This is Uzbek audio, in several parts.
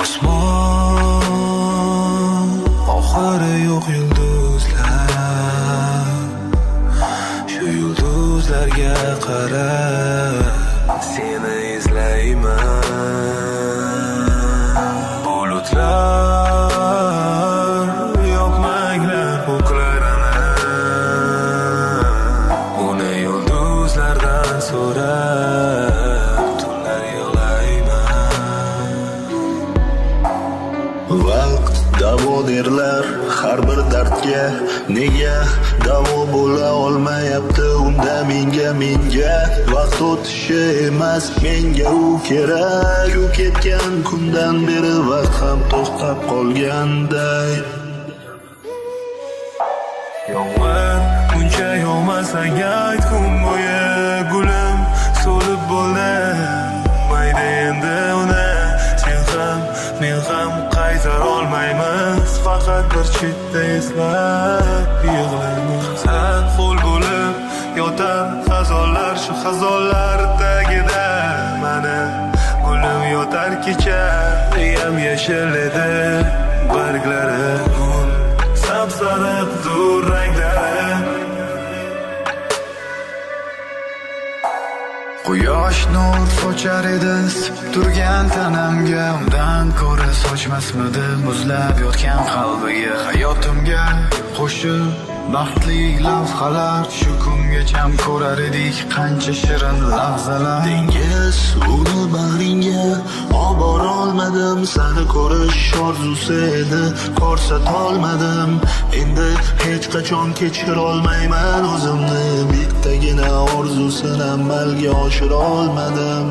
osmon oxiri yo'q yulduzlar, shu yulduzlarga qarab seni izlayman. Bulutlar yopmanglar ko'klarini, uni yulduzlardan so'rab tunlar yig'layman. Vaqt davo derlar har bir dardga, nega davo bo'la olmayapti unda menga vaqt o'tishi emas menga u kerak. U ketgan kundan beri vaqt ham to'xtab qolganday. Yomg'ir uncha yog'masang ayt kun bo'yi, gulim so'lib bo'ldi mayda endi uni. Men ham qaytar olmaymiz, faqat bir chetda eslab yig'laymiz. San ho'l bo'lib yotar xazonlar, shu xazonlar tagida mana gulim yotar kecha. Yam yashil edi barglari, sapsariq dur ranglari. Quyosh nur sochar edi isib turgan tanamga, undan ko'ra sochmasmidi muzlab yotgan qalbiga. Hayotimga qo'shib baxtli lavhalar, shu kungacham ko'rar edik qancha shirin lahzalar. Dengiz uni bag'ringga olib bora olmadim, seni ko'rish orzusi edi ko'rsatolmadim. Endi hech qachon kechira olmayman o'zimni, bittagina orzusini amalga oshira olmadim.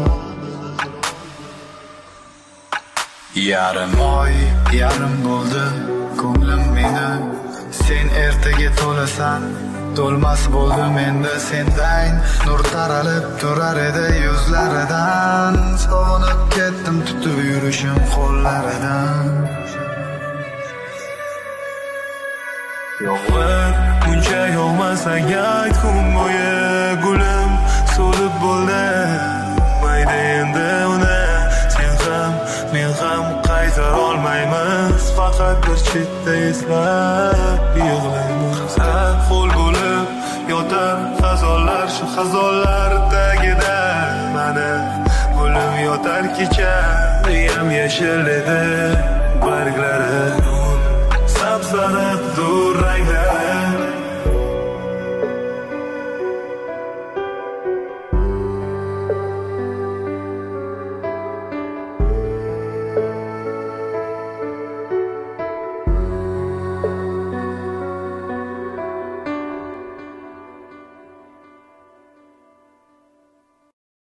Yarim oy yarim bo'ldi ko'nglim meni, sen ertaga to'lasan to'lmas bo'ldim endi. Sendan nur taralib turar edi yuzlaridan, sog'inib ketdim tutib yurishim qo'llaridan. Yomg'ir uncha yog'masang ayt kun bo'yi, gulim so'lib bo'ldi mayda endi uni. Men ham qaytar olmaymiz, faqat bir chetda eslab yig'laymiz. San ho'l bo'lib yotar xazonlar, shu xazonlar tagida mana gulim yotar kecha. Yam yashil edi barglari.